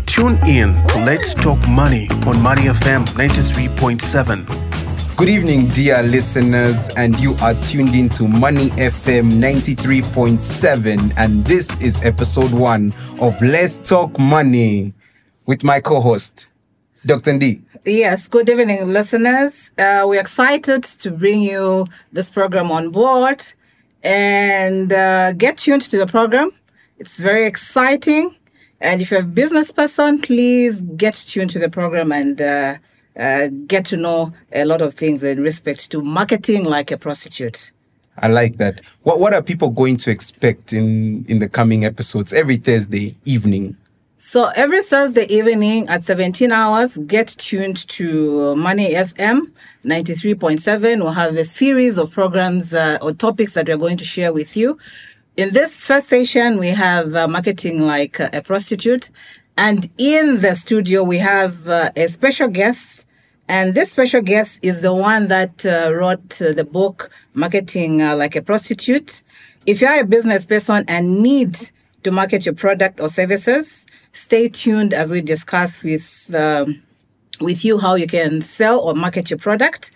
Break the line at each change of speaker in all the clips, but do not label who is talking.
Tune in to Let's Talk Money on Money FM 93.7.
Good evening, dear listeners, and you are tuned in to Money FM 93.7, and this is episode 1 of Let's Talk Money with my co-host, Dr. Ndi.
Yes, good evening, listeners. We're excited to bring you this program on board and get tuned to the program. It's very exciting. And if you're a business person, please get tuned to the program and get to know a lot of things in respect to marketing like a prostitute.
I like that. What are people going to expect in the coming episodes every Thursday evening?
So every Thursday evening at 17 hours, get tuned to Money FM 93.7. We'll have a series of programs or topics that we're going to share with you. In this first session, we have marketing like a prostitute. And in the studio, we have a special guest. And this special guest is the one that wrote the book, Marketing Like a Prostitute. If you are a business person and need to market your product or services, stay tuned as we discuss with you how you can sell or market your product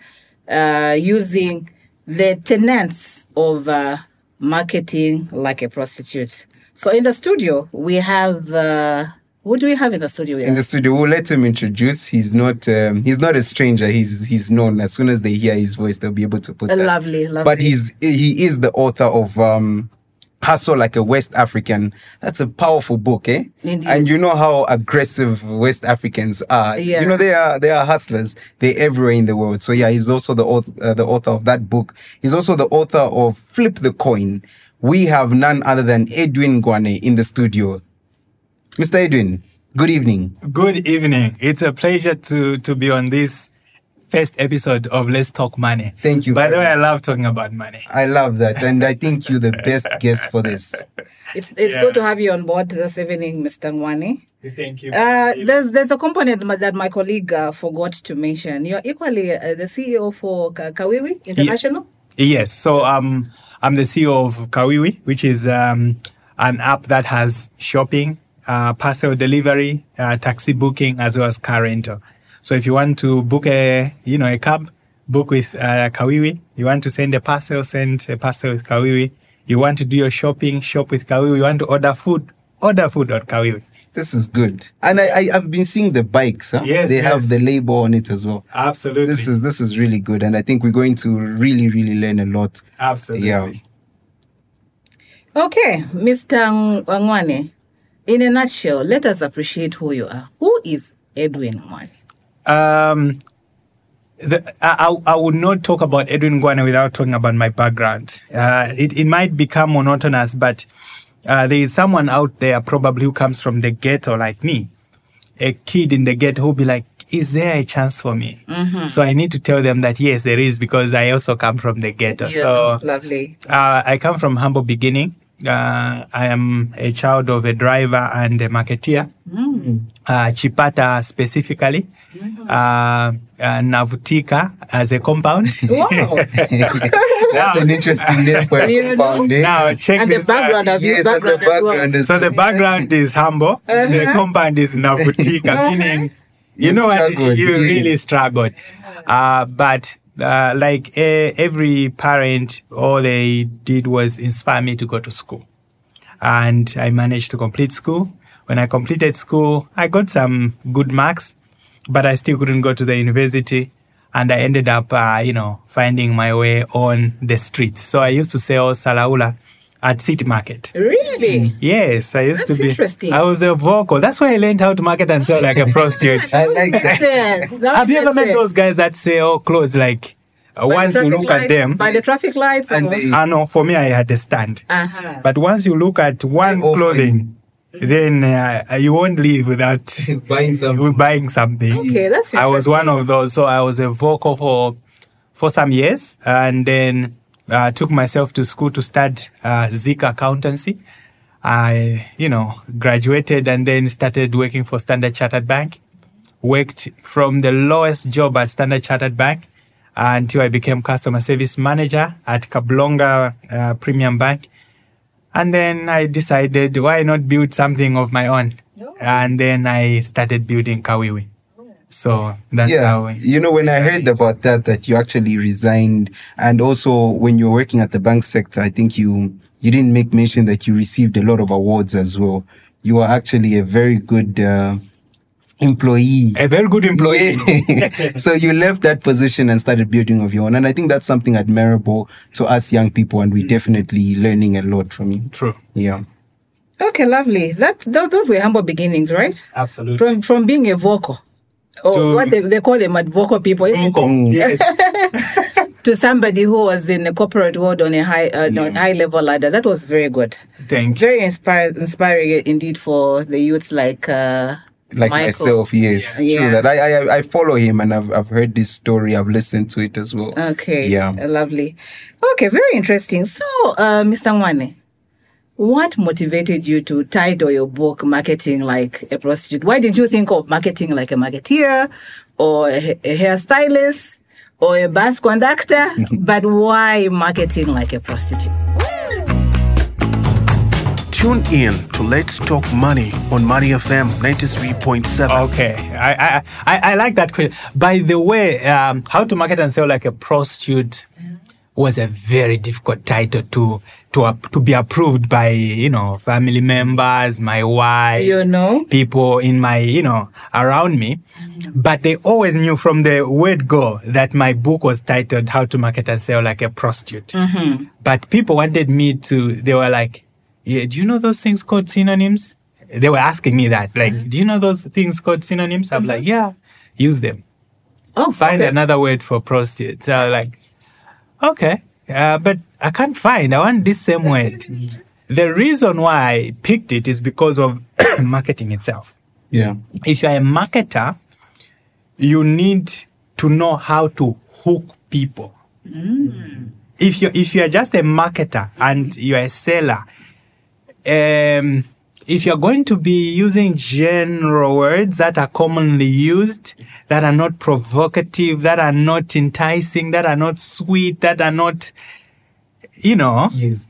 using the tenets of marketing like a prostitute. So in the studio, we have... who do we have in the studio?
In the studio, we'll let him introduce. He's not a stranger. He's known. As soon as they hear his voice, they'll be able to put that.
Lovely.
But he is the author of Hustle Like a West African. That's a powerful book, eh?
Indeed.
And you know how aggressive West Africans are.
Yeah.
You know, they are hustlers. They're everywhere in the world. So yeah, he's also the author of that book. He's also the author of Flip the Coin. We have none other than Edwin Ngwane in the studio. Mr. Edwin, good evening.
Good evening. It's a pleasure to be on this first episode of Let's Talk Money.
Thank you.
By the way, I love talking about money.
I love that. And I think you're the best guest for this.
It's good to have you on board this evening, Mr. Ngwane.
Thank you.
There's a component that my colleague forgot to mention. You're equally the CEO for Kawiwi International?
Yes. So I'm the CEO of Kawiwi, which is an app that has shopping, parcel delivery, taxi booking, as well as car rental. So if you want to book a cab, book with Kawiwi. You want to send a parcel with Kawiwi. You want to do your shopping, shop with Kawiwi. You want to order food on Kawiwi.
This is good. And I've been seeing the bikes. Huh?
Yes,
they have the label on it as well.
Absolutely.
This is really good. And I think we're going to really, really learn a lot.
Absolutely.
Yeah.
Okay, Mr. Ngwane, in a nutshell, let us appreciate who you are. Who is Edwin Ngwane?
I would not talk about Edwin Ngwane without talking about my background. It might become monotonous, but there is someone out there probably who comes from the ghetto like me, a kid in the ghetto who'll be like, is there a chance for me? Mm-hmm. So I need to tell them that yes, there is, because I also come from the ghetto.
Yeah,
so
lovely.
I come from humble beginning. I am a child of a driver and a marketeer. Chipata specifically. Navutika as a compound.
Wow.
That's an interesting name for a compound.
Now, check
And
this
the background
out.
of his background as well.
So the background is humble. The compound is Navutika, meaning, you know what, you really struggled. But like every parent, all they did was inspire me to go to school. And I managed to complete school. When I completed school, I got some good marks, but I still couldn't go to the university. And I ended up, finding my way on the streets. So I used to sell salaula at City Market.
Really?
Yes, I used
That's
to be.
interesting.
I was a vocal. That's why I learned how to market and sell like a prostitute.
I like that.
Have you ever met those guys that sell clothes like once you look at them?
By the traffic lights?
And they-
No, for me, I had a stand.
Uh-huh.
But once you look at one
They're
clothing, then you won't leave without
Buying something.
buying something.
Okay, that's
I was
interesting.
one of those. So I was a vocal for some years, and then took myself to school to study Zik accountancy. I, graduated and then started working for Standard Chartered Bank. Worked from the lowest job at Standard Chartered Bank until I became customer service manager at Kablonga Premium Bank. And then I decided, why not build something of my own? And then I started building Kawiwi. So that's how
when I heard about that you actually resigned, and also when you're working at the bank sector, I think you didn't make mention that you received a lot of awards as well. You are actually a very good employee.
A very good employee.
So you left that position and started building of your own. And I think that's something admirable to us young people, and we're definitely learning a lot from you.
True.
Yeah.
Okay, lovely. Those were humble beginnings, right?
Absolutely.
From being a vocal, or what they call them at vocal people, isn't it?
Yes.
To somebody who was in the corporate world on a high level ladder. That was very good.
Thank you.
Very inspiring indeed for the youths like Michael.
Myself. Yes, true that. I follow him, and I've heard this story. I've listened to it as well.
Okay.
Yeah.
Lovely. Okay, very interesting. So, Mr. Ngwane, what motivated you to title your book Marketing Like a Prostitute? Why didn't you think of marketing like a marketeer or a hairstylist or a bus conductor? But why marketing like a prostitute?
Tune in to Let's Talk Money on Money FM 93.7.
Okay, I like that question. By the way, how to market and sell like a prostitute was a very difficult title to be approved by family members, my wife, people in my around me. But they always knew from the word go that my book was titled How to Market and Sell Like a Prostitute. Mm-hmm. But people wanted me to. They were like, yeah, do you know those things called synonyms? They were asking me that. Like, do you know those things called synonyms? I'm like, yeah, use them.
Oh,
find another word for prostitute. So I'm like, okay, but I can't find. I want this same word. The reason why I picked it is because of marketing itself.
Yeah.
If you're a marketer, you need to know how to hook people. Mm. If you're just a marketer and you're a seller, if you're going to be using general words that are commonly used, that are not provocative, that are not enticing, that are not sweet, that are not,
yes.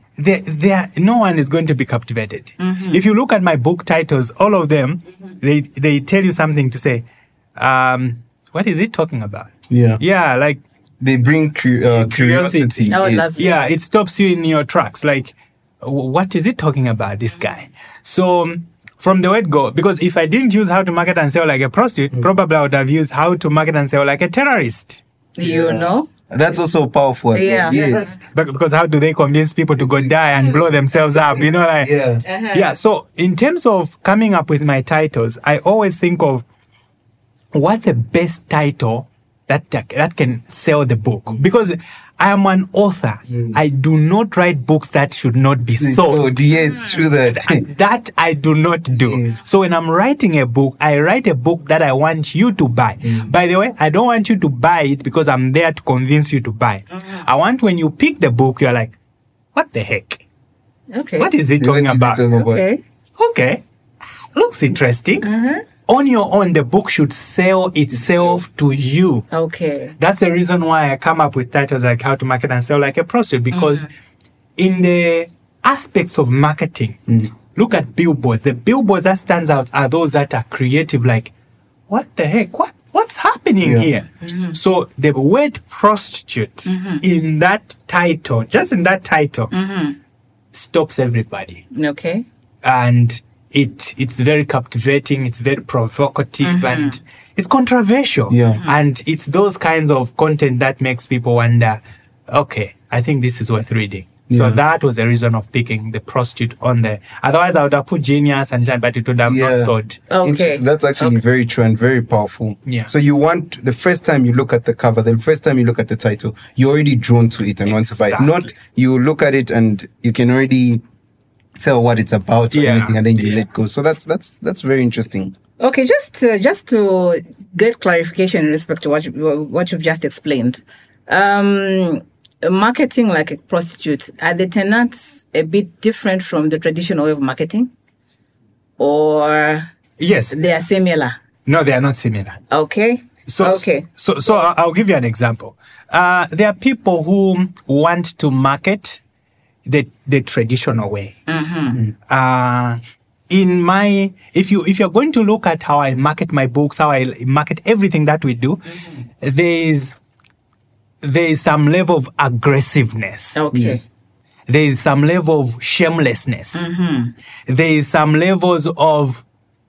No one is going to be captivated. Mm-hmm. If you look at my book titles, all of them, they tell you something to say, what is it talking about?
Yeah.
Yeah, like...
They bring curiosity.
Oh,
yes.
Yeah, it stops you in your tracks. Like, what is it talking about, this guy? So from the word go, because if I didn't use how to market and sell like a prostitute, probably I would have used how to market and sell like a terrorist.
You know?
That's also powerful as well. Yes.
Because how do they convince people to go die and blow themselves up? Yeah. So in terms of coming up with my titles, I always think of what's the best title that can sell the book. Because I am an author. Yes. I do not write books that should not be sold.
Yes, true that.
And that I do not do.
Yes.
So when I'm writing a book, I write a book that I want you to buy. By the way, I don't want you to buy it because I'm there to convince you to buy. I want when you pick the book, you're like, what the heck?
Okay.
What is it talking about? Okay. Looks interesting. On your own, the book should sell itself to you.
Okay.
That's the reason why I come up with titles like How to Market and Sell Like a Prostitute, because in the aspects of marketing, look at billboards. The billboards that stands out are those that are creative, like, what the heck? What's happening here? So the word prostitute in that title, just in that title, stops everybody.
Okay.
And it's very captivating, it's very provocative, and it's controversial.
Yeah.
And it's those kinds of content that makes people wonder, okay, I think this is worth reading. Yeah. So that was the reason of picking the prostitute on there. Otherwise, I would have put Genius and Shine, but it would have not sold.
Okay.
That's actually very true and very powerful.
Yeah.
So you want, the first time you look at the cover, the first time you look at the title, you're already drawn to it and want to buy it. Not you look at it and you can already tell what it's about or anything, and then you let go. So that's very interesting.
Okay, just to get clarification in respect to what you've just explained, marketing like a prostitute, are the tenants a bit different from the traditional way of marketing, or
yes,
they are similar?
No, they are not similar.
Okay.
So I'll give you an example. There are people who want to market the traditional way. if you're going to look at how I market my books, how I market everything that we do, there is some level of aggressiveness.
Okay.
Yes.
There is some level of shamelessness. There is some levels of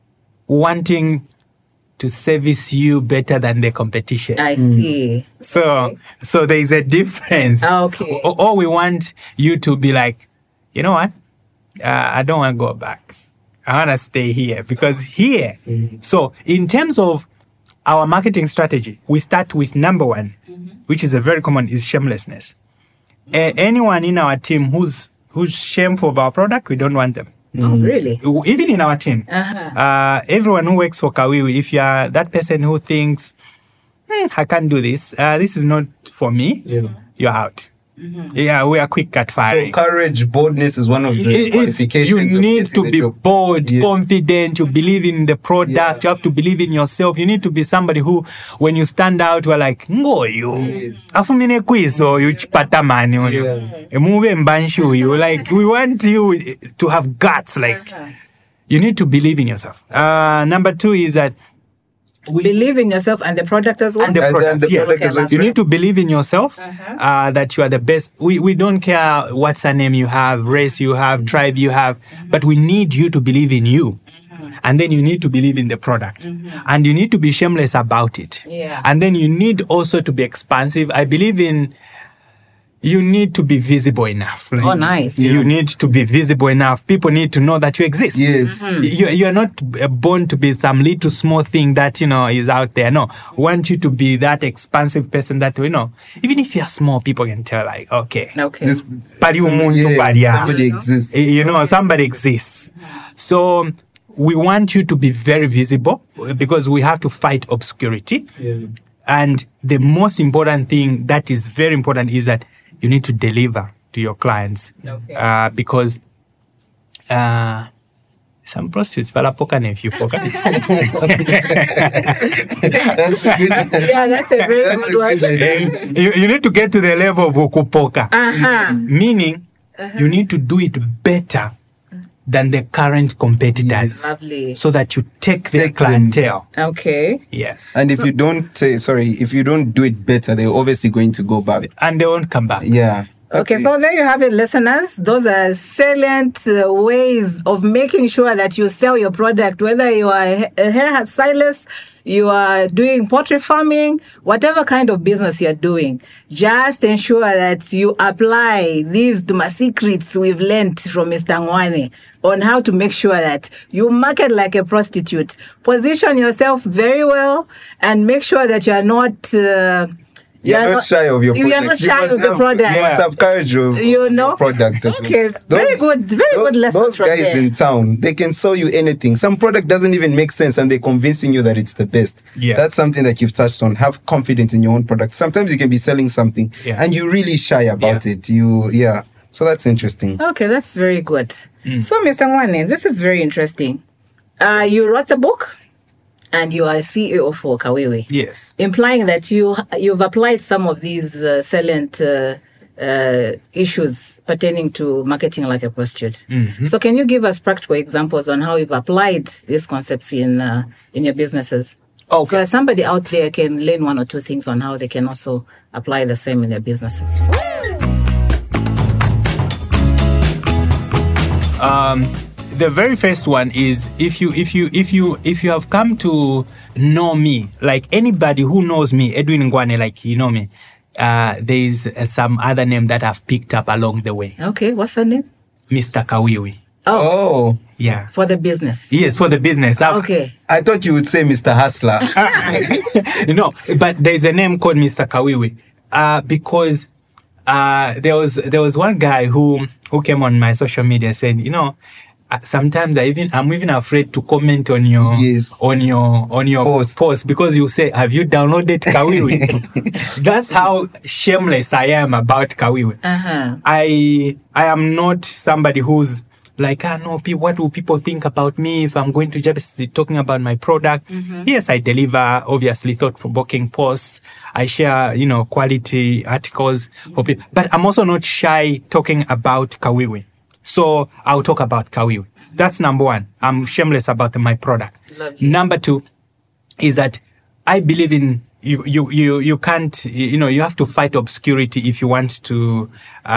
wanting to service you better than the competition.
I see.
So there is a difference.
Okay.
Or we want you to be like, you know what? I don't want to go back. I want to stay here because here. So in terms of our marketing strategy, we start with number one, which is a very common, is shamelessness. Anyone in our team who's shameful of our product, we don't want them.
Oh, really?
Even in our team, everyone who works for Kawiwi, if you are that person who thinks, I can't do this, this is not for me, you're out. Yeah, we are quick at firing.
So courage, boldness is one of the qualifications.
You need to be bold,
Yeah.
confident. You believe in the product. You have to believe in yourself. You need to be somebody who, when you stand out, we're like, ngoyo. Afumine kwizo, you chpatamani. Move mbanshu. You like, we want you to have guts. Like, you need to believe in yourself. Number two is that
Believe in yourself and the product as well.
and the product,
the
yes.
product as well.
You need to believe in yourself, that you are the best. We don't care what surname you have, race you have, tribe you have, but we need you to believe in you. And then you need to believe in the product. And you need to be shameless about it.
Yeah.
And then you need also to be expansive. I believe in you need to be visible enough. Like,
Oh, nice.
You need to be visible enough. People need to know that you exist.
Yes.
You are not born to be some little small thing that, is out there. No. We want you to be that expansive person that, even if you're small, people can tell, like, okay.
Okay.
This-
Pari umuntu paria.
somebody exists.
Somebody exists. So we want you to be very visible because we have to fight obscurity. And the most important thing that is very important is that you need to deliver to your clients.
Okay.
Because some prostitutes, palapoka ne few poka.
That's a good.
Yeah, that's a very
That's
good
a
one.
good idea.
You need to get to the level of ukupoka.
Uh-huh.
Meaning, you need to do it better than the current competitors.
Lovely.
So that you take their
Take them.
clientele.
Okay.
Yes.
And if you don't if you don't do it better, they're obviously going to go back.
And they won't come back.
Yeah.
Okay, so there you have it, listeners. Those are salient ways of making sure that you sell your product, whether you are a hair stylist, you are doing pottery farming, whatever kind of business you're doing. Just ensure that you apply these secrets we've learned from Mr. Ngwane on how to make sure that you market like a prostitute. Position yourself very well and make sure that you are not...
You're not shy of your product.
You are not shy of the product.
You must have courage of your product as well.
Okay, very good lessons
Those
from
guys
there.
in town, they can sell you anything. Some product doesn't even make sense and they're convincing you that it's the best.
Yeah.
That's something that you've touched on. Have confidence in your own product. Sometimes you can be selling something and you're really shy about it. So that's interesting.
Okay, that's very good. So, Mr. Ngwane, this is very interesting. You wrote a book and you are CEO for Kawiwi.
Yes.
Implying that you've applied some of these salient issues pertaining to marketing like a prostitute. So can you give us practical examples on how you've applied these concepts in your businesses?
Okay.
So as somebody out there can learn one or two things on how they can also apply the same in their businesses.
The very first one is if you have come to know me, like anybody who knows me, Edwin Ngwane, like you know me, there is some other name that I've picked up along the way.
Okay, what's the name?
Mr. Kawiwi.
Oh,
Yeah.
For the business.
Yes, for the business.
Okay.
I thought you would say Mr. Hustler.
No, but there's a name called Mr. Kawiwi. Because there was one guy who came on my social media and said, sometimes I'm even afraid to comment on your on your post because you say, have you downloaded Kawiwi? That's how shameless I am about Kawiwi.
Uh-huh.
I am not somebody who's like, no, what will people think about me if I'm going to just be talking about my product? Yes, I deliver, obviously, thought-provoking posts. I share, quality articles for people. But I'm also not shy talking about Kawiwi. So I'll talk about Kawiwi. That's number one. I'm shameless about my product.
Lovely.
Number two is that I believe in you can't, you have to fight obscurity if you want to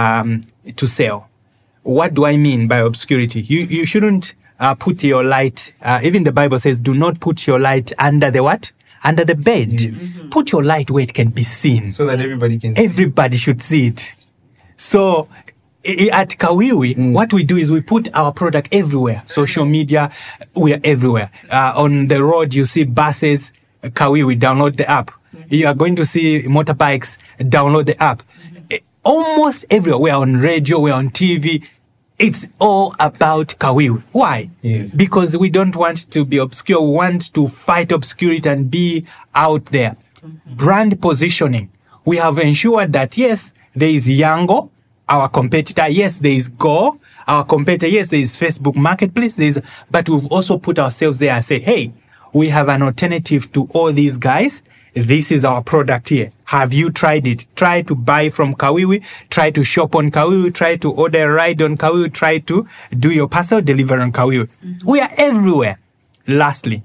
sell. What do I mean by obscurity? You shouldn't put your light, even the Bible says, do not put your light under the what? Under the bed.
Yes.
Put your light where it can be seen.
So that everybody can see.
Everybody should see it. So at Kawiwi, what we do is we put our product everywhere. Social media, we are everywhere. On the road, you see buses, Kawiwi, download the app. You are going to see motorbikes, download the app. Almost everywhere. We are on radio, we are on TV. It's all about Kawiwi. Why?
Yes.
Because we don't want to be obscure. We want to fight obscurity and be out there. Brand positioning. We have ensured that, yes, there is Yango, our competitor. Yes, there is Go, our competitor. Yes, there is Facebook Marketplace. But we've also put ourselves there and say, hey, we have an alternative to all these guys. This is our product here. Have you tried it? Try to buy from Kawiwi. Try to shop on Kawiwi. Try to order a ride on Kawiwi. Try to do your parcel delivery on Kawiwi. We are everywhere. Lastly,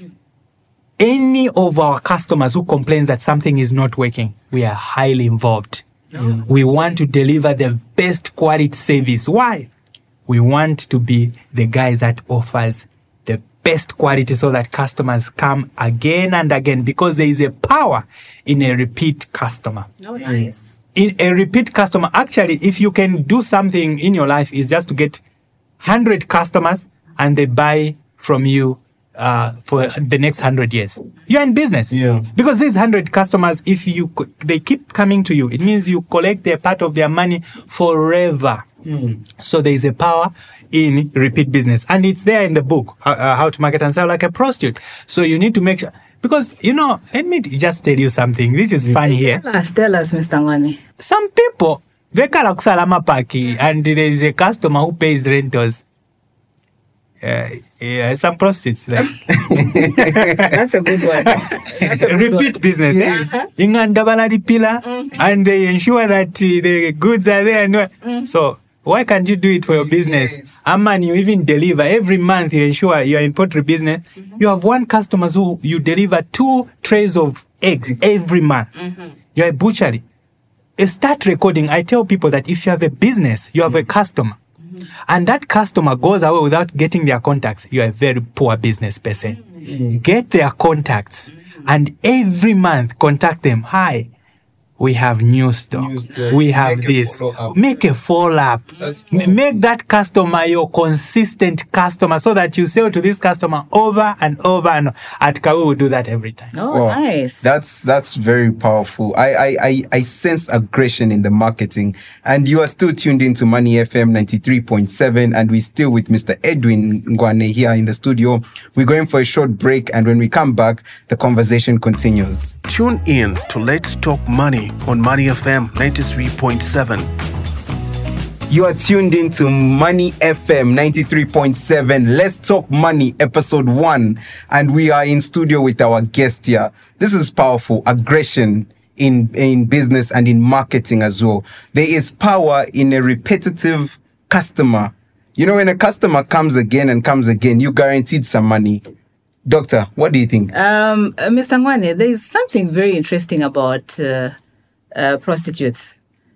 any of our customers who complains that something is not working, we are highly involved. We want to deliver the best quality service. Why? We want to be the guys that offers the best quality so that customers come again and again, because there is a power in a repeat customer.
Oh, nice.
In a repeat customer, actually, if you can do something in your life, is just to get 100 customers and they buy from you for the next 100 years. You're in business.
Yeah.
Because these 100 customers, if they keep coming to you, it means you collect a part of their money forever. So there is a power in repeat business. And it's there in the book, How to Market and Sell Like a Prostitute. So you need to make sure, because, let me just tell you something. This is funny here.
Tell us, Mr. Ngwane.
Some people, they call kusala paki, and there is a customer who pays rentals. Some prostitutes, right?
That's a good one. That's a good
Repeat
one.
business. Ingandabala di pillar, and they ensure that the goods are there. And so why can't you do it for your business?
Yes.
Man, you even deliver every month. You ensure you are in poultry business. You have one customer who you deliver 2 trays of eggs every month. You're a butchery. Start recording. I tell people that if you have a business, you have a customer, and that customer goes away without getting their contacts, you are a very poor business person. Get their contacts, and every month contact them. Hi, we have new stock. We have
Make a
this.
follow-up.
Make a follow-up. Make that customer your consistent customer so that you sell to this customer over and over. And at Kawiwi, we do that every time.
Oh, nice.
That's very powerful. I sense aggression in the marketing, and you are still tuned into Money FM 93.7, and we're still with Mr. Edwin Ngwane here in the studio. We're going for a short break, and when we come back, the conversation continues.
Tune in to Let's Talk Money on Money FM 93.7.
You are tuned into Money FM 93.7. Let's Talk Money, episode 1. And we are in studio with our guest here. This is powerful. Aggression in business and in marketing as well. There is power in a repetitive customer. When a customer comes again and comes again, you guaranteed some money. Doctor, what do you think?
Mr. Ngwane, there is something very interesting about prostitutes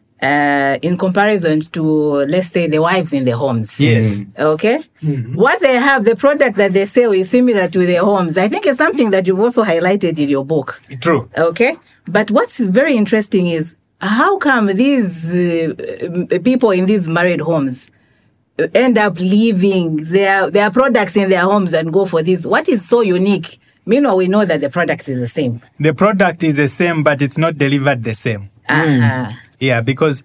in comparison to, let's say, the wives in their homes.
Yes.
Okay? What they have, the product that they sell is similar to their homes. I think it's something that you've also highlighted in your book.
True.
Okay? But what's very interesting is how come these people in these married homes end up leaving their products in their homes and go for this? What is so unique? Meanwhile, we know that the product is the same.
The product is the same, but it's not delivered the same. Yeah, because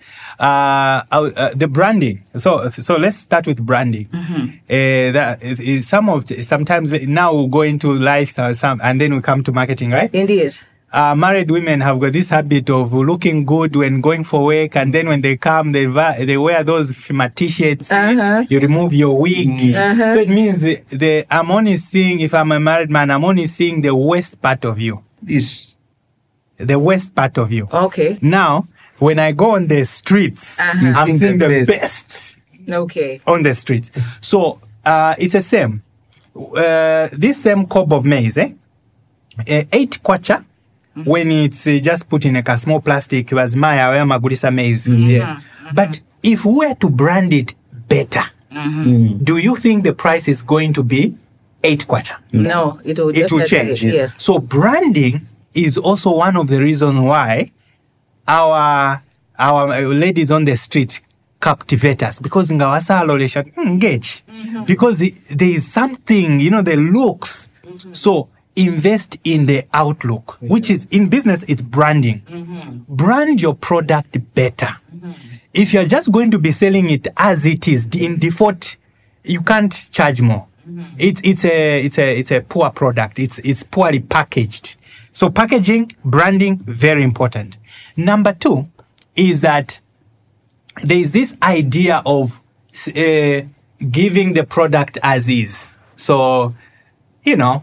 the branding. So let's start with branding. That is sometimes now we'll go into life, and then we come to marketing, right?
Indeed.
Married women have got this habit of looking good when going for work, and then when they come, they wear those FIMA t-shirts. You remove your wig. So it means I'm only seeing, if I'm a married man, I'm only seeing the worst part of you. The worst part of you.
Okay.
Now, when I go on the streets, I'm seeing the best
Okay.
on the streets. So it's the same. This same cob of maize, 8 kwacha, when it's just put in a small plastic, was maya or magurisa maize. Yeah. But if we were to brand it better, do you think the price is going to be 8 kwacha?
No, it will
change.
Yes.
So branding is also one of the reasons why our ladies on the street captivate us, because engage, because there is something, the looks. So invest in the outlook, which is in business, it's branding. Brand your product better. If you're just going to be selling it as it is in default, you can't charge more. It's a poor product. It's poorly packaged. So packaging, branding, very important. Number 2 is that there is this idea of giving the product as is. So, we'll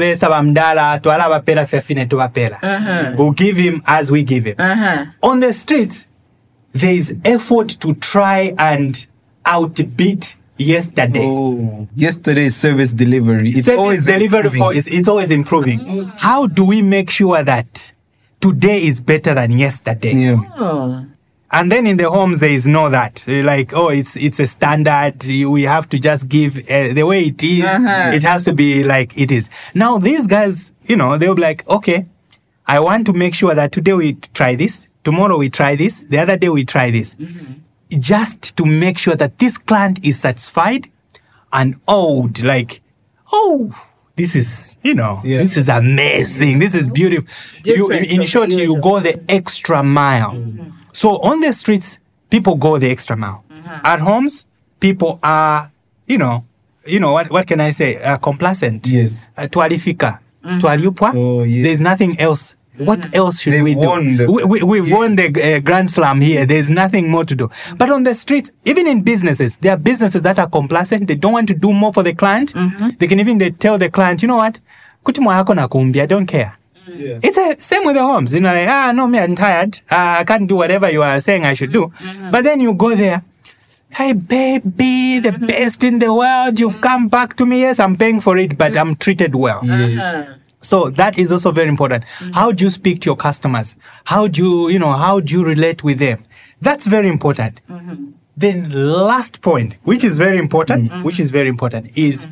give him as we give him. On the streets, there is effort to try and outbid yesterday.
Oh, yesterday's service delivery.
It's always improving. How do we make sure that today is better than yesterday?
Yeah.
Oh.
And then in the homes, there is no that. Like, it's a standard. We have to just give the way it is. It has to be like it is. Now, these guys, they'll be like, okay, I want to make sure that today we try this. Tomorrow we try this. The other day we try this. Just to make sure that this client is satisfied and awed. Like, this is, this is amazing. This is beautiful. In short, you go the extra mile. So on the streets, people go the extra mile. At homes, people are, what can I say? Complacent.
Yes.
Tualifika. Tualiupwa.
Oh, yes.
There's nothing else. What else should we do? We've won the Grand Slam here. There's nothing more to do. But on the streets, even in businesses, there are businesses that are complacent. They don't want to do more for the client. They can even tell the client, you know what? I don't care.
Yeah.
It's the same with the homes. No, me, I'm tired. I can't do whatever you are saying I should do. But then you go there. Hey, baby, the best in the world. You've come back to me. Yes, I'm paying for it, but I'm treated well. So that is also very important. How do you speak to your customers? How do you relate with them? That's very important. Then last point, which is very important, is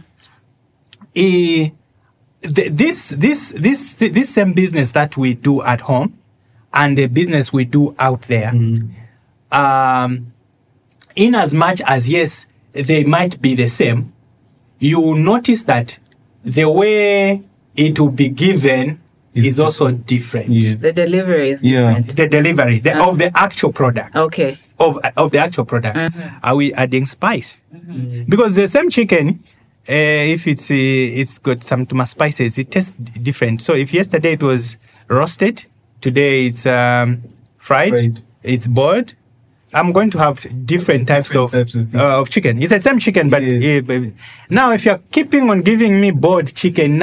this same business that we do at home and the business we do out there, in as much as, yes, they might be the same, you will notice that the way it will be given is also different.
Yes.
The delivery is different.
The delivery of the actual product.
Okay.
Of the actual product. Are we adding spice? Because the same chicken, if it's got some too much spices, it tastes different. So if yesterday it was roasted, today it's fried, it's boiled, I'm going to have different types of chicken. It's the same chicken, but now if you're keeping on giving me boiled chicken,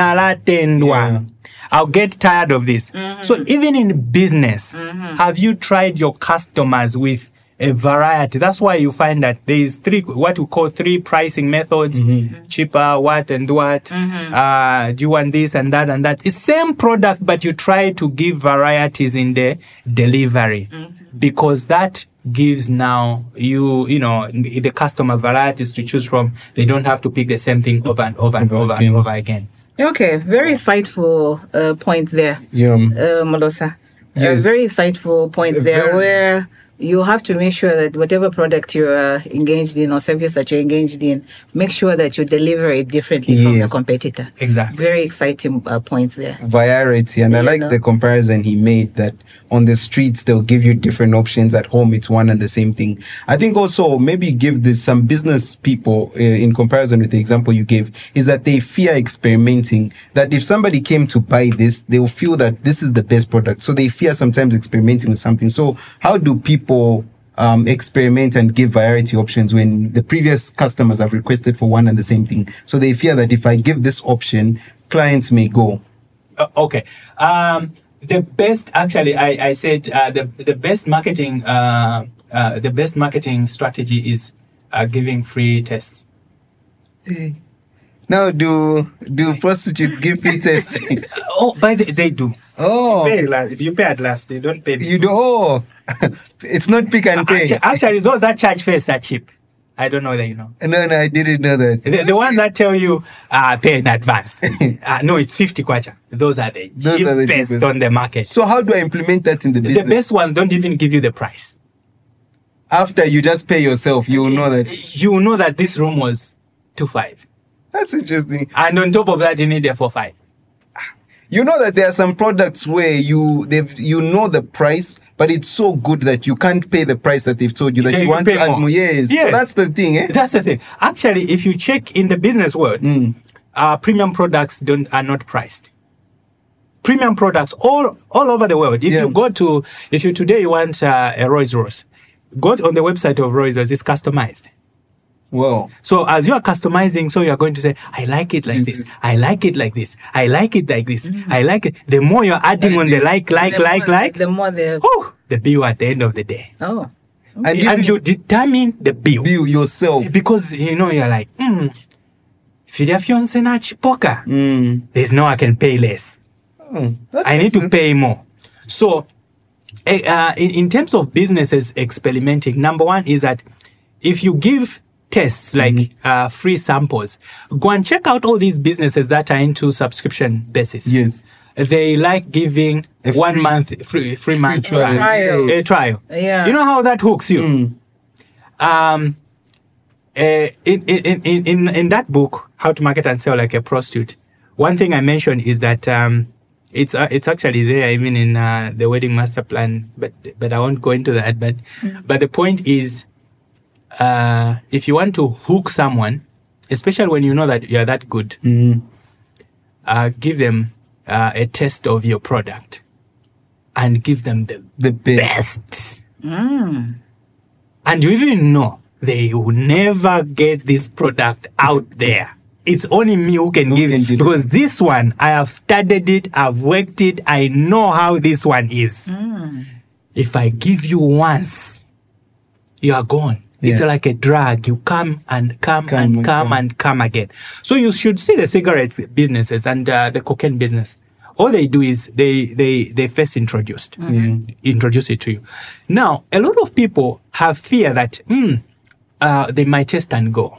I'll get tired of this. So even in business, have you tried your customers with a variety? That's why you find that there is what we call 3 pricing methods: cheaper, what and what. Do you want this and that and that? It's same product, but you try to give varieties in the delivery, because that gives now the customer varieties to choose from. They don't have to pick the same thing over and over and over and over again.
Okay, very insightful point there, Molosa.
Yes.
Very insightful point there, where you have to make sure that whatever product you're engaged in or service that you're engaged in, make sure that you deliver it differently from your competitor.
Exactly.
Very exciting point there.
Variety. And I like the comparison he made that on the streets, they'll give you different options. At home, it's one and the same thing. I think also maybe give this some business people in comparison with the example you gave, is that they fear experimenting. That if somebody came to buy this, they'll feel that this is the best product. So they fear sometimes experimenting with something. So how do people experiment and give variety options when the previous customers have requested for one and the same thing? So they fear that if I give this option, clients may go.
Okay. The best, actually, I said the best marketing strategy is giving free tests.
Now, do prostitutes give free testing?
They do.
Oh,
You pay at last. They don't pay.
you do. Oh, it's not pick and pay.
Actually, those that charge first are cheap. I don't know whether you know.
No, I didn't know that.
The ones that tell you pay in advance. No, it's 50 kwacha. Those are the cheapest on the market.
So how do I implement that in the business?
The best ones don't even give you the price.
After you just pay yourself, you will know that.
You know that this room was 2.5.
That's interesting.
And on top of that, you need a 4.5.
You know that there are some products where you know the price, but it's so good that you can't pay the price that they've told you that you want to add more. Yes. So that's the thing, eh?
That's the thing. Actually, if you check in the business world, premium products are not priced. Premium products all over the world. If you today you want a Rolls Royce, go on the website of Rolls Royce. It's customized.
Wow.
So as you are customizing, so you are going to say, I like it like this. I like it like this. I like it like this. I like it. The more you're adding on the like,
the more
the bill at the end of the day.
Oh.
And you determine the bill
yourself.
Because, you're like, there's no I can pay less. I need to pay more. So, in terms of businesses experimenting, number one is that if you give tests like free samples, go and check out all these businesses that are into subscription basis.
Yes.
They like giving 1 month free month trial. A trial.
Yeah.
You know how that hooks you? In that book, How to Market and Sell Like a Prostitute, one thing I mentioned is that it's actually there even in the wedding master plan, but I won't go into that. But the point is, if you want to hook someone, especially when you know that you're that good, give them a taste of your product and give them the best. And you even know they will never get this product out there. It's only me who can give it, because this one, I have studied it, I've worked it, I know how this one is. If I give you once, you are gone. It's like a drug. You come and come again. So you should see the cigarettes businesses and the cocaine business. All they do is they first introduce it to you. Now, a lot of people have fear that they might test and go.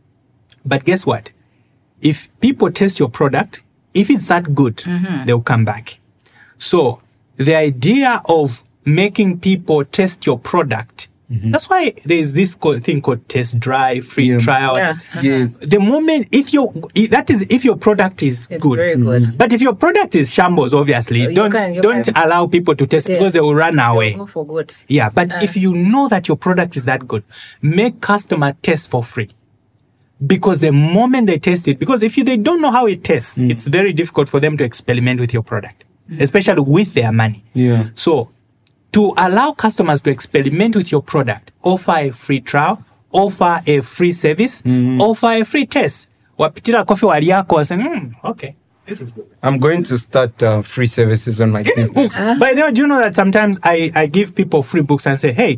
But guess what? If people test your product, if it's that good, they'll come back. So the idea of making people test your product, that's why there's this thing called test drive, free trial.
Yes.
The moment, if your product is good.
Very good.
But if your product is shambles, obviously, don't allow people to test because they will run away.
Go for good.
Yeah, but if you know that your product is that good, make customer test for free. Because the moment they test it, because if they don't know how it tastes, it's very difficult for them to experiment with your product, especially with their money.
Yeah.
So, to allow customers to experiment with your product, offer a free trial, offer a free service, offer a free test. Wapitira coffee waliako saying, okay, this is good.
I'm going to start free services on my business.
By the way, do you know that sometimes I give people free books and say, hey,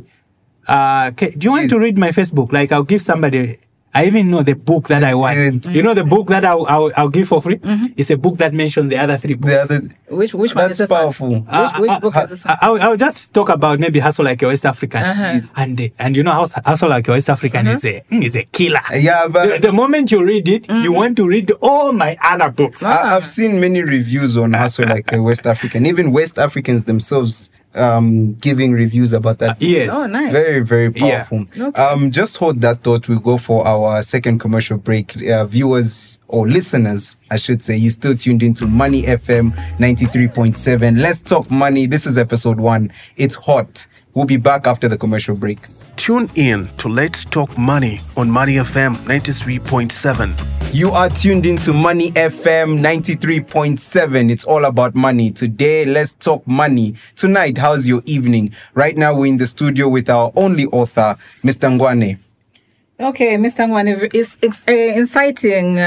do you want to read my Facebook? Like I'll give somebody... I even know the book that I want. You know the book that I'll give for free? It's a book that mentions the other three books.
Which one is this
powerful.
Which book is this one?
I'll just talk about maybe Hustle Like a West African. And you know Hustle Like a West African is a killer.
Yeah, but
the moment you read it, you want to read all my other books.
I've seen many reviews on Hustle Like a West African. Even West Africans themselves giving reviews about that.
Yes.
Oh, nice.
Very, very powerful.
Yeah. Okay.
Just hold that thought. We'll go for our second commercial break. Viewers or listeners, I should say, you're still tuned into Money FM 93.7. Let's talk money. This is episode 1. It's hot. We'll be back after the commercial break.
Tune in to Let's Talk Money on Money FM 93.7.
You are tuned into Money FM 93.7. It's all about money. Today, let's talk money. Tonight, how's your evening? Right now, we're in the studio with our only author, Mr. Ngwane.
Okay, Mr. Ngwane is inciting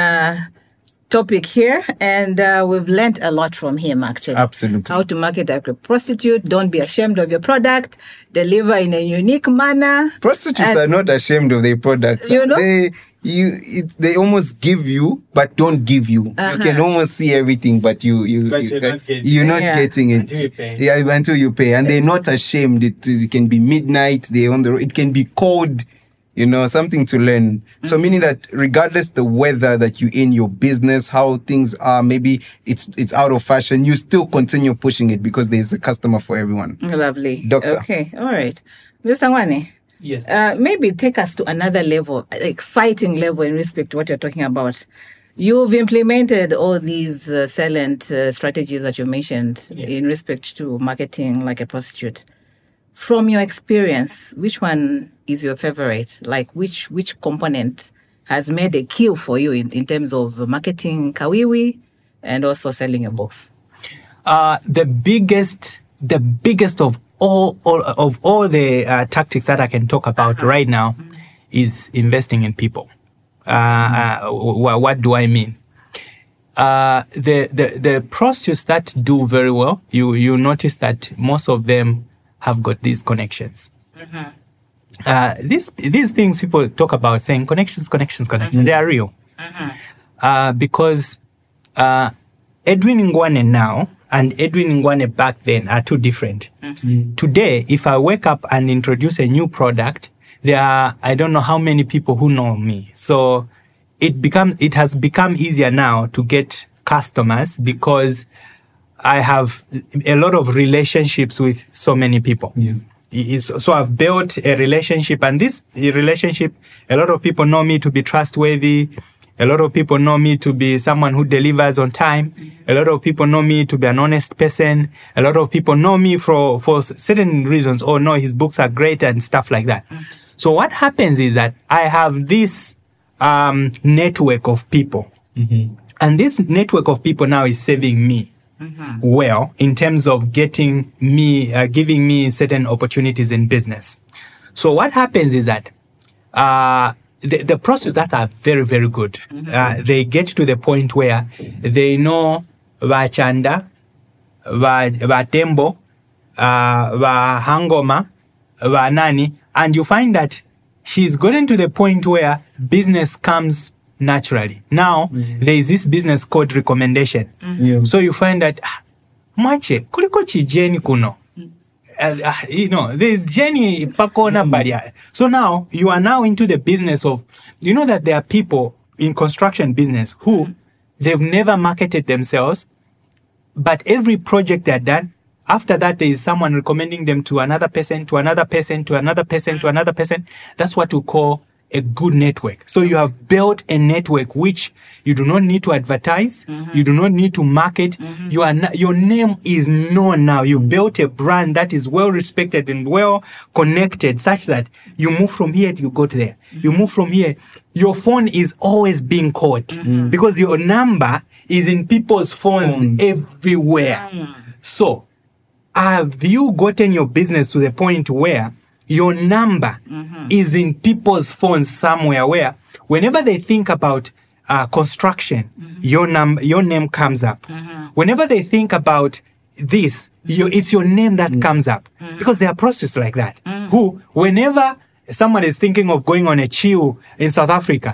topic here, and we've learned a lot from him, actually.
Absolutely.
How to market like a prostitute. Don't be ashamed of your product. Deliver in a unique manner.
Prostitutes are not ashamed of their products.
You know?
they almost give you but don't give you. You can almost see everything, but you're not getting it.
Until you pay.
Yeah, until you pay, and they're not ashamed. It can be midnight. They're on the road. It can be cold. Something to learn. So meaning that regardless the weather that you're in, your business, how things are, maybe it's out of fashion, you still continue pushing it because there's a customer for everyone.
Lovely.
Doctor.
Okay. All right. Mr. Ngwane.
Yes.
Maybe take us to another level, exciting level in respect to what you're talking about. You've implemented all these silent strategies that you mentioned in respect to marketing like a prostitute. From your experience, which one is your favorite? Like which component has made a kill for you in terms of marketing Kawiwi and also selling your books?
The biggest of all the tactics that I can talk about right now is investing in people. What do I mean? The prostitutes that do very well, you notice that most of them have got these connections. These things people talk about, saying connections. They are real. Because Edwin Ngwane now and Edwin Ngwane back then are two different. Today, if I wake up and introduce a new product, there are, I don't know how many people who know me. So it has become easier now to get customers because I have a lot of relationships with so many people. So I've built a relationship, and this relationship, a lot of people know me to be trustworthy. A lot of people know me to be someone who delivers on time. A lot of people know me to be an honest person. A lot of people know me for certain reasons. Oh no, his books are great and stuff like that. So what happens is that I have this network of people. And this network of people now is serving me well in terms of giving me certain opportunities in business. So what happens is that the prostitutes that are very, very good, they get to the point where they know Vachanda, Vatembo, Vahangoma, Vanani, and you find that she's gotten to the point where business comes naturally. Now, there is this business called recommendation. So you find that, Mwache, kuliko chijeni kuno. There's Jenny Pakona Baria. So now you are now into the business of, that there are people in construction business who they've never marketed themselves, but every project they're done, after that, there is someone recommending them to another person, to another person, to another person, to another person. That's what we call a good network. So you have built a network which you do not need to advertise. You do not need to market. Your name is known now. You built a brand that is well respected and well connected such that you move from here, you go to there. You move from here. Your phone is always being called because your number is in people's phones everywhere. So have you gotten your business to the point where your number is in people's phones somewhere where whenever they think about construction, your name comes up. Whenever they think about this, it's your name that comes up. Because there are prostitutes like that who, whenever someone is thinking of going on a chill in South Africa,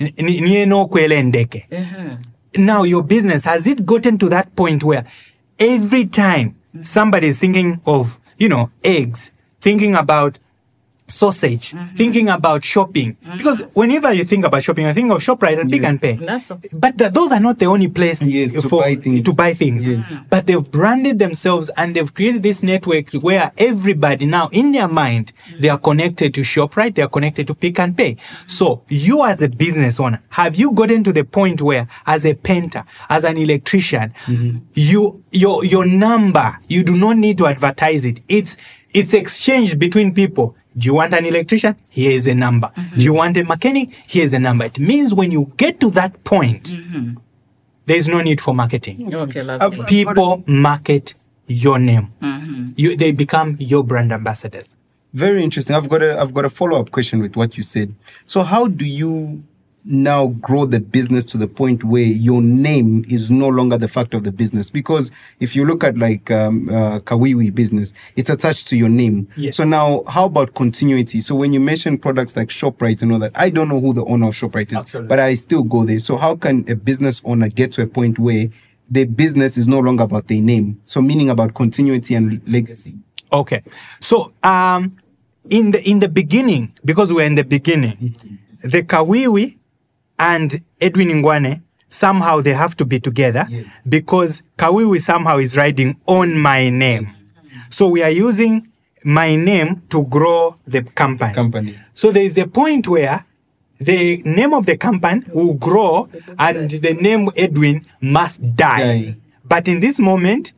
now your business, has it gotten to that point where every time somebody is thinking of, eggs, thinking about sausage, thinking about shopping. Because whenever you think about shopping, you think of ShopRite and Pick and Pay. But those are not the only place to buy things. But they've branded themselves and they've created this network where everybody now, in their mind, they are connected to ShopRite, they are connected to Pick and Pay. So you as a business owner, have you gotten to the point where as a painter, as an electrician, your number, you do not need to advertise it. It's exchanged between people. Do you want an electrician? Here is a number. Do you want a mechanic? Here's a number. It means when you get to that point, there is no need for marketing.
Okay,
people market your name. They become your brand ambassadors.
Very interesting. I've got a follow-up question with what you said. So how do you now grow the business to the point where your name is no longer the factor of the business? Because if you look at like Kawiwi business, it's attached to your name.
Yes.
So now, how about continuity? So when you mention products like ShopRite and all that, I don't know who the owner of ShopRite is,
Absolutely.
but I still go there. So how can a business owner get to a point where the business is no longer about their name? So meaning about continuity and legacy.
Okay. So in the beginning, because we're in the beginning, the Kawiwi and Edwin Ngwane, somehow they have to be together.
Yes.
Because Kawiwi somehow is riding on my name. So we are using my name to grow the company. So there is a point where the name of the company will grow and the name Edwin must die. But in this moment,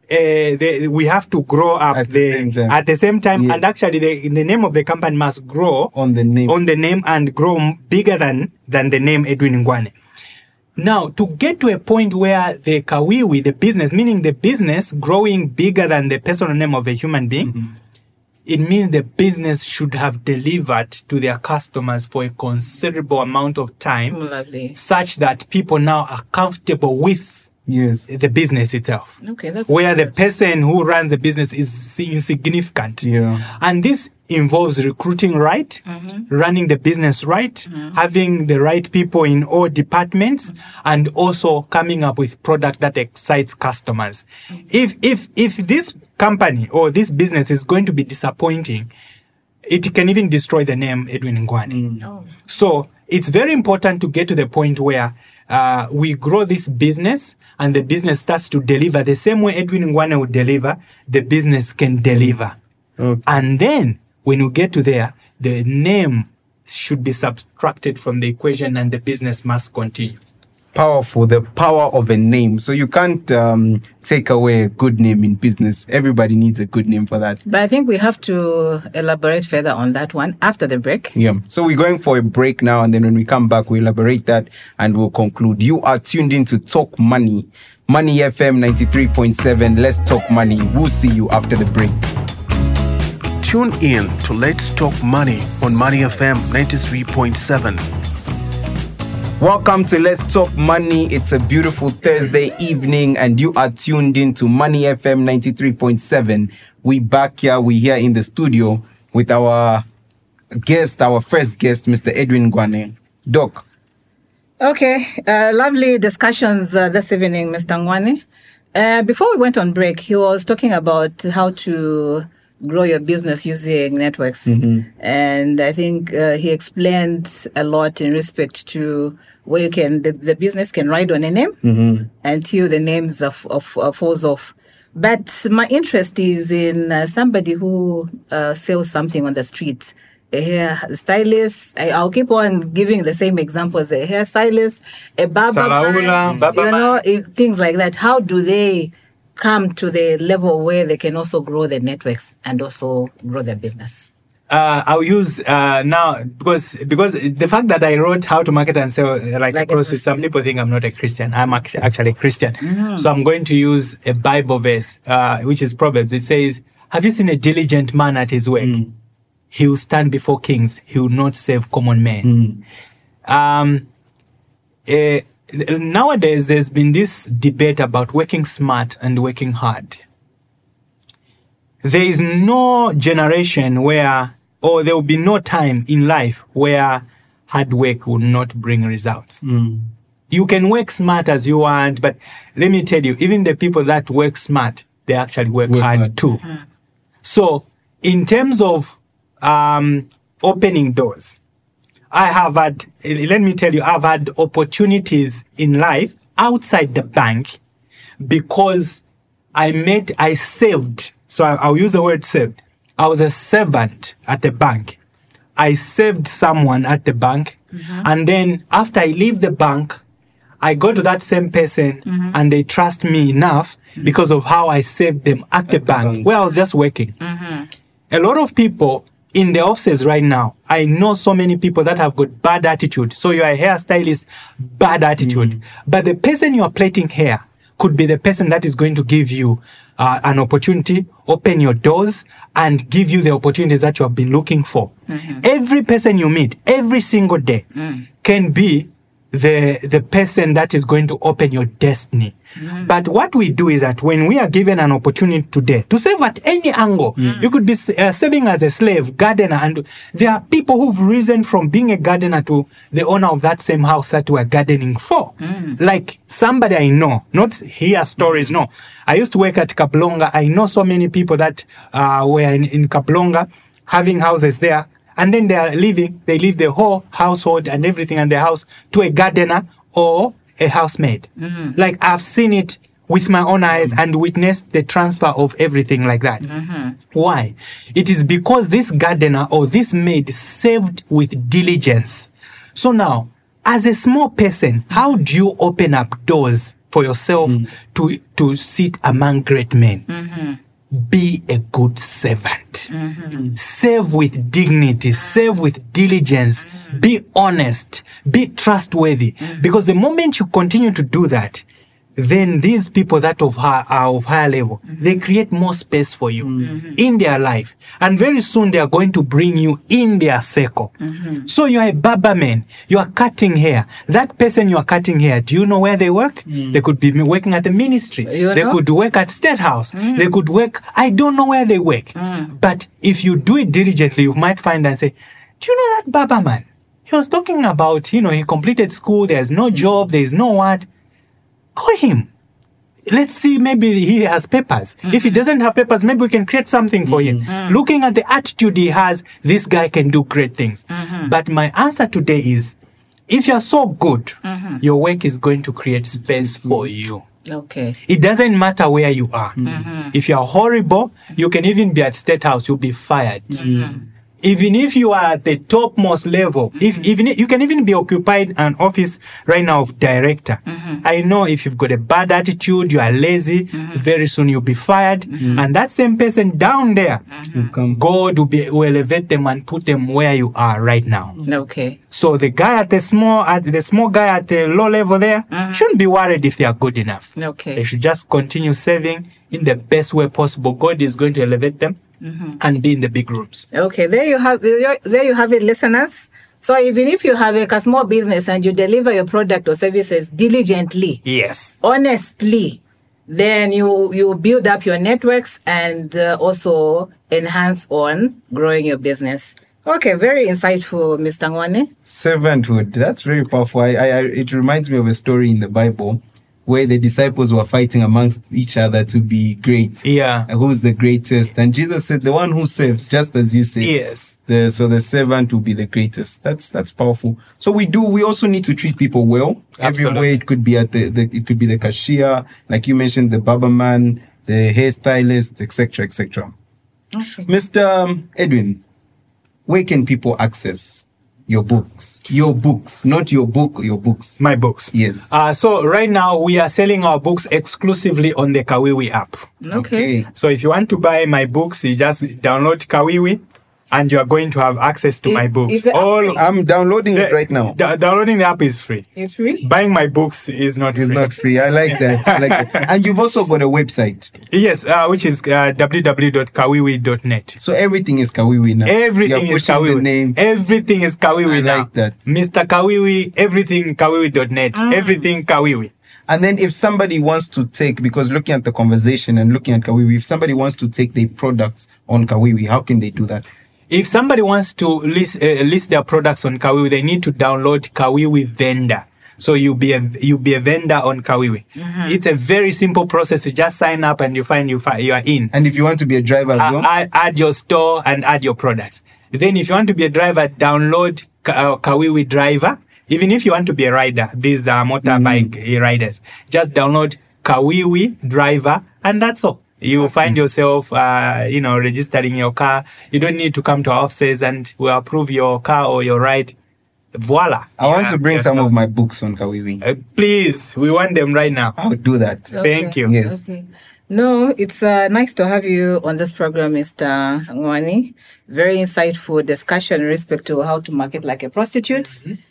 we have to grow up
at the
same time.
Yes.
And actually the name of the company must grow
on the name
and grow bigger than the name Edwin Ngwane. Now, to get to a point where the Kawiwi, the business, meaning the business growing bigger than the personal name of a human being, it means the business should have delivered to their customers for a considerable amount of time,
Lovely.
such that people now are comfortable with the business itself.
Okay, that's
where the person who runs the business is insignificant.
Yeah.
And this involves recruiting right, running the business right, having the right people in all departments, and also coming up with product that excites customers. If this company or this business is going to be disappointing, it can even destroy the name Edwin Ngwane. So it's very important to get to the point where we grow this business and the business starts to deliver the same way Edwin Ngwane would deliver, the business can deliver.
Okay.
And then when you get to there, the name should be subtracted from the equation and the business must continue.
Powerful, the power of a name. So you can't take away a good name in business. Everybody needs a good name for that.
But I think we have to elaborate further on that one after the break.
Yeah. So we're going for a break now, and then when we come back, we'll elaborate that and we'll conclude. You are tuned in to Talk Money. Money FM 93.7. Let's talk money. We'll see you after the break.
Tune in to Let's Talk Money on Money FM 93.7.
Welcome to Let's Talk Money. It's a beautiful Thursday evening and you are tuned in to Money FM 93.7. We back here, we here in the studio with our guest, our first guest, Mr. Edwin Ngwane. Doc.
Okay, lovely discussions this evening, Mr. Ngwane. Before we went on break, he was talking about how to grow your business using networks. And I think he explained a lot in respect to where you can, the business can ride on a name until the names falls off. But my interest is in somebody who sells something on the street. A hair stylist. I'll keep on giving the same examples. A hair stylist, a barber, things like that. How do they come to the level where they can also grow their networks and also grow their business?
I'll use now because the fact that I wrote how to market and sell like CrossFit, some people think I'm not a Christian. I'm actually a Christian. So I'm going to use a Bible verse, which is Proverbs. It says, "Have you seen a diligent man at his work? He will stand before kings. He will not save common men." Nowadays, there's been this debate about working smart and working hard. There is no generation where, or there will be no time in life where hard work will not bring results. You can work smart as you want, but let me tell you, even the people that work smart, they actually work hard too. So, in terms of opening doors, I have had, let me tell you, I've had opportunities in life outside the bank because I saved. So I'll use the word saved. I was a servant at the bank. I saved someone at the bank. And then after I leave the bank, I go to that same person and they trust me enough because of how I saved them at the bank where I was just working. A lot of people in the offices right now, I know so many people that have got bad attitude. So you're a hairstylist, bad attitude. But the person you are plaiting hair could be the person that is going to give you an opportunity, open your doors, and give you the opportunities that you have been looking for. Every person you meet, every single day, can be the person that is going to open your destiny. But what we do is that when we are given an opportunity today to save at any angle, you could be serving as a slave, gardener, and there are people who've risen from being a gardener to the owner of that same house that we're gardening for. Like somebody I know, not hear stories, no. I used to work at Kaplonga. I know so many people that were in Kaplonga having houses there. And then they leave the whole household and everything in the house to a gardener or a housemaid. Like I've seen it with my own eyes and witnessed the transfer of everything like that. Why? It is because this gardener or this maid saved with diligence. So now, as a small person, how do you open up doors for yourself to sit among great men? Be a good servant. Serve with dignity. Serve with diligence. Be honest. Be trustworthy. Because the moment you continue to do that, then these people that are of higher level, they create more space for you in their life. And very soon they are going to bring you in their circle. So you are a barber man. You are cutting hair. That person you are cutting hair, do you know where they work? They could be working at the ministry. They could work at State House. They could work, I don't know where they work. But if you do it diligently, you might find and say, do you know that barber man? He was talking about, he completed school. There's no job. There's no what. Call him. Let's see, maybe he has papers. If he doesn't have papers, maybe we can create something for him. Looking at the attitude he has, this guy can do great things. But my answer today is, if you're so good, your work is going to create space for you.
Okay.
It doesn't matter where you are. If you're horrible, you can even be at State House, you'll be fired. Even if you are at the topmost level, you can even be occupied an office right now of director. I know if you've got a bad attitude, you are lazy, very soon you'll be fired. And that same person down there, God will elevate them and put them where you are right now.
Okay.
So the guy the small guy at the low level there shouldn't be worried if they are good enough.
Okay.
They should just continue serving in the best way possible. God is going to elevate them. And be in the big rooms.
Okay, there you have it, listeners. So even if you have a small business and you deliver your product or services diligently,
yes,
honestly, then you build up your networks and also enhance on growing your business. Okay, very insightful, Mr. Ngwane.
Servanthood, that's very powerful. It reminds me of a story in the Bible where the disciples were fighting amongst each other to be great.
Yeah.
Who's the greatest? And Jesus said, the one who serves, just as you said.
Yes.
So the servant will be the greatest. That's powerful. So we also need to treat people well.
Absolutely.
Everywhere. It could be it could be the cashier, like you mentioned, the barber man, the hairstylist, etc., etc.
Okay.
Mr. Edwin, where can people access your books? Your books, not your book, your books.
My books.
Yes.
So right now we are selling our books exclusively on the Kawiwi app.
Okay.
So if you want to buy my books, you just download Kawiwi and you are going to have access to my books.
I'm downloading it right now.
Downloading the app is free.
It's free?
Buying my books is not free.
It's not free. I like that. And you've also got a website.
Yes, which is www.kawiwi.net.
So everything is Kawiwi now.
Everything is Kawiwi. Everything is Kawiwi now.
I like that.
Mr. Kawiwi, everything Kawiwi.net. Everything Kawiwi.
And then if somebody wants to take, because looking at the conversation and looking at Kawiwi, if somebody wants to take their products on Kawiwi, how can they do that?
If somebody wants to list their products on Kawiwi, they need to download Kawiwi Vendor. So you'll be a vendor on Kawiwi. It's a very simple process. You just sign up and you are in.
And if you want to be a driver as well?
Add your store and add your products. Then if you want to be a driver, download Kawiwi Driver. Even if you want to be a rider, these are motorbike riders. Just download Kawiwi Driver and that's all. You will find yourself, registering your car. You don't need to come to our offices and we'll approve your car or your ride. Voila.
I want to bring some of my books on Kawiwi.
Please, we want them right now.
I'll do that.
Okay.
Thank you.
Yes.
Okay. No, it's nice to have you on this program, Mr. Ngwane. Very insightful discussion in respect to how to market like a prostitute.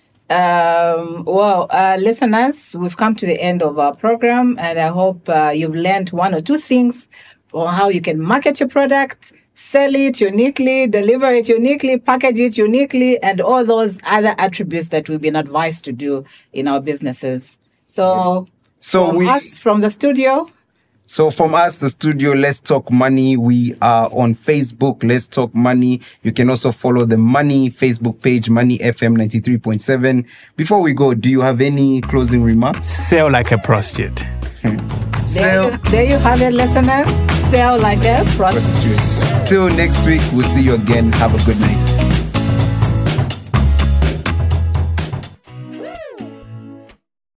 Listeners, we've come to the end of our program and I hope you've learned one or two things on how you can market your product sell it uniquely, deliver it uniquely, package it uniquely, and all those other attributes that we've been advised to do in our businesses. So from the studio.
So from us, the studio, Let's Talk Money. We are on Facebook, Let's Talk Money. You can also follow the Money Facebook page, Money FM 93.7. Before we go, do you have any closing remarks?
Sell like a prostitute.
There you have it, listeners. Sell like a prostitute.
Till next week, we'll see you again. Have a good night.